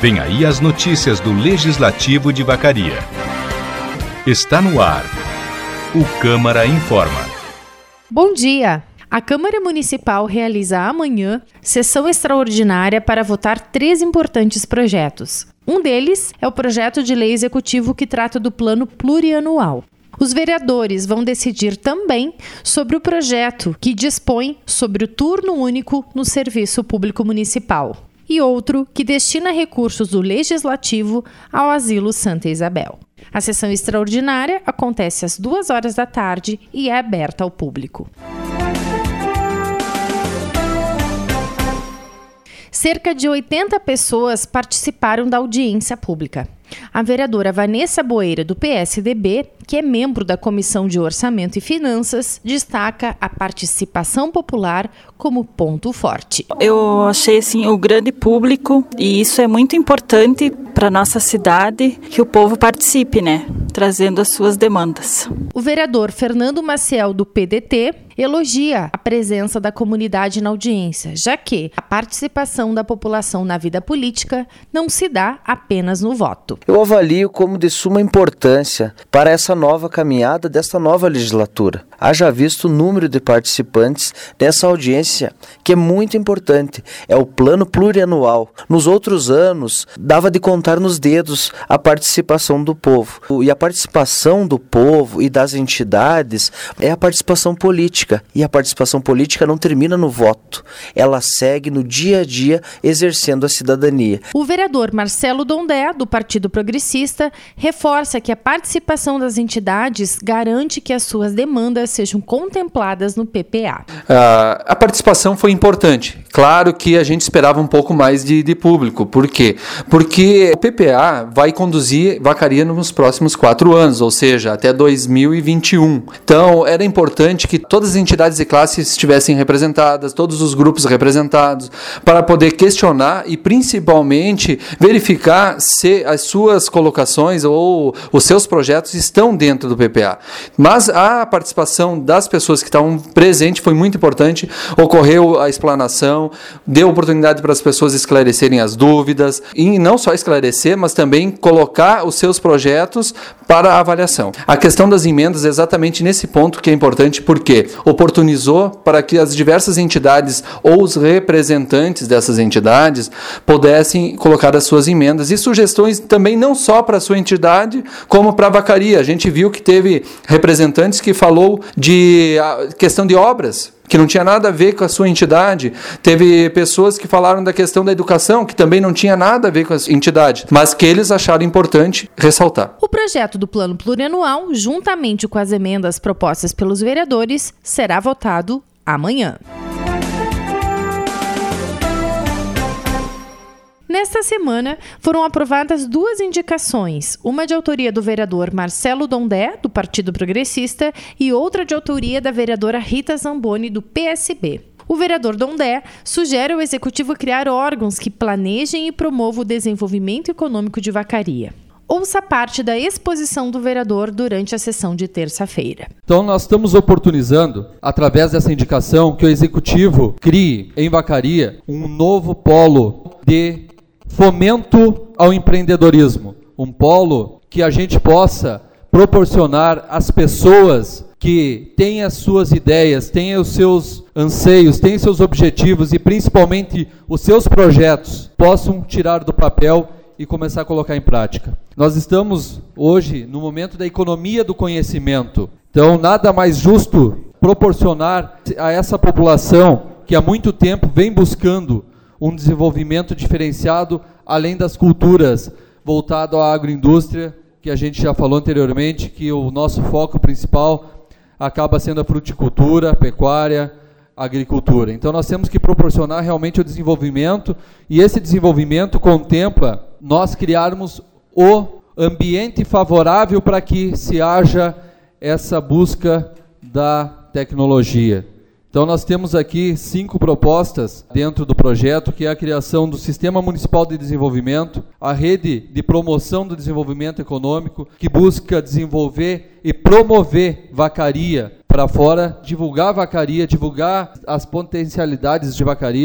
Vem aí as notícias do Legislativo de Vacaria. Está no ar. O Câmara Informa. Bom dia! A Câmara Municipal realiza amanhã sessão extraordinária para votar 3 importantes projetos. Um deles é o projeto de lei executivo que trata do plano plurianual. Os vereadores vão decidir também sobre o projeto que dispõe sobre o turno único no serviço público municipal e outro que destina recursos do Legislativo ao Asilo Santa Isabel. A sessão extraordinária acontece às 2h da tarde e é aberta ao público. Cerca de 80 pessoas participaram da audiência pública. A vereadora Vanessa Boeira, do PSDB, que é membro da Comissão de Orçamento e Finanças, destaca a participação popular como ponto forte. Eu achei o grande público, e isso é muito importante para a nossa cidade, que o povo participe, trazendo as suas demandas. O vereador Fernando Maciel, do PDT, elogia a presença da comunidade na audiência, já que a participação da população na vida política não se dá apenas no voto. Eu avalio como de suma importância para essa nova caminhada desta nova legislatura. Haja visto o número de participantes dessa audiência, que é muito importante. É o plano plurianual. Nos outros anos, dava de contar nos dedos a participação do povo. E a participação do povo e das entidades é a participação política. E a participação política não termina no voto. Ela segue no dia a dia exercendo a cidadania. O vereador Marcelo Dondé, do Partido Progressista, reforça que a participação das entidades garante que as suas demandas sejam contempladas no PPA. A participação foi importante. Claro que a gente esperava um pouco mais de público. Por quê? Porque o PPA vai conduzir Vacaria nos próximos 4 anos, ou seja, até 2021. Então, era importante que todas as entidades e classes estivessem representadas, todos os grupos representados, para poder questionar e, principalmente, verificar se as suas colocações ou os seus projetos estão dentro do PPA. Mas a participação das pessoas que estavam presentes foi muito importante. Ocorreu a explanação, deu oportunidade para as pessoas esclarecerem as dúvidas, e não só esclarecer, mas também colocar os seus projetos para avaliação. A questão das emendas é exatamente nesse ponto que é importante, porque oportunizou para que as diversas entidades ou os representantes dessas entidades pudessem colocar as suas emendas e sugestões também não só para a sua entidade, como para a Vacaria. A gente viu que teve representantes que falou de questão de obras, que não tinha nada a ver com a sua entidade. Teve pessoas que falaram da questão da educação, que também não tinha nada a ver com a entidade, mas que eles acharam importante ressaltar. O projeto do Plano Plurianual, juntamente com as emendas propostas pelos vereadores, será votado amanhã. Nesta semana, foram aprovadas 2 indicações, uma de autoria do vereador Marcelo Dondé, do Partido Progressista, e outra de autoria da vereadora Rita Zamboni, do PSB. O vereador Dondé sugere ao Executivo criar órgãos que planejem e promovam o desenvolvimento econômico de Vacaria. Ouça parte da exposição do vereador durante a sessão de terça-feira. Então nós estamos oportunizando, através dessa indicação, que o Executivo crie em Vacaria um novo polo de fomento ao empreendedorismo. Um polo que a gente possa proporcionar às pessoas que têm as suas ideias, têm os seus anseios, têm seus objetivos e principalmente os seus projetos, possam tirar do papel e começar a colocar em prática. Nós estamos hoje no momento da economia do conhecimento. Então, nada mais justo proporcionar a essa população que há muito tempo vem buscando um desenvolvimento diferenciado, além das culturas, voltado à agroindústria, que a gente já falou anteriormente, que o nosso foco principal acaba sendo a fruticultura, a pecuária, a agricultura. Então nós temos que proporcionar realmente o desenvolvimento, e esse desenvolvimento contempla nós criarmos o ambiente favorável para que se haja essa busca da tecnologia. Então nós temos aqui 5 propostas dentro do projeto, que é a criação do Sistema Municipal de Desenvolvimento, a Rede de Promoção do Desenvolvimento Econômico, que busca desenvolver e promover Vacaria para fora, divulgar Vacaria, divulgar as potencialidades de Vacaria,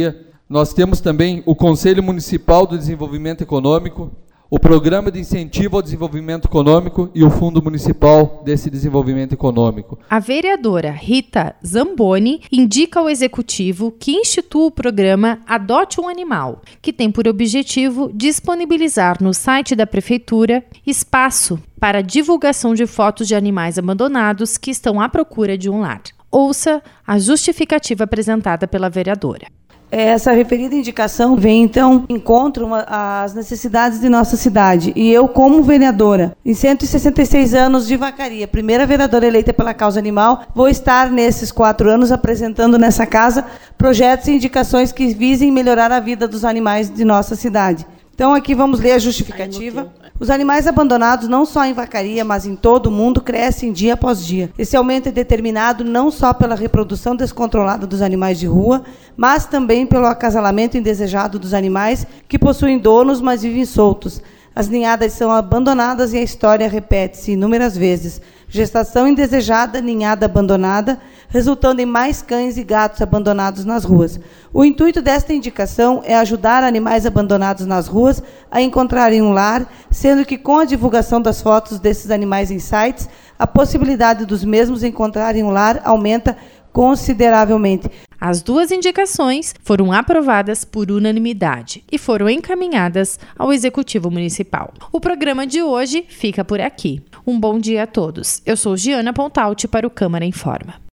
Nós temos também o Conselho Municipal do Desenvolvimento Econômico, o Programa de Incentivo ao Desenvolvimento Econômico e o Fundo Municipal desse Desenvolvimento Econômico. A vereadora Rita Zamboni indica ao Executivo que institua o programa Adote um Animal, que tem por objetivo disponibilizar no site da Prefeitura espaço para divulgação de fotos de animais abandonados que estão à procura de um lar. Ouça a justificativa apresentada pela vereadora. Essa referida indicação vem, então, em encontro às necessidades de nossa cidade. E eu, como vereadora, em 166 anos de Vacaria, primeira vereadora eleita pela causa animal, vou estar, nesses 4 anos, apresentando nessa casa projetos e indicações que visem melhorar a vida dos animais de nossa cidade. Então, aqui vamos ler a justificativa. Os animais abandonados, não só em Vacaria, mas em todo o mundo, crescem dia após dia. Esse aumento é determinado não só pela reprodução descontrolada dos animais de rua, mas também pelo acasalamento indesejado dos animais que possuem donos, mas vivem soltos. As ninhadas são abandonadas e a história repete-se inúmeras vezes. Gestação indesejada, ninhada abandonada, resultando em mais cães e gatos abandonados nas ruas. O intuito desta indicação é ajudar animais abandonados nas ruas a encontrarem um lar, sendo que com a divulgação das fotos desses animais em sites, a possibilidade dos mesmos encontrarem um lar aumenta consideravelmente. As 2 indicações foram aprovadas por unanimidade e foram encaminhadas ao Executivo Municipal. O programa de hoje fica por aqui. Um bom dia a todos. Eu sou Giana Pontalti para o Câmara Informa.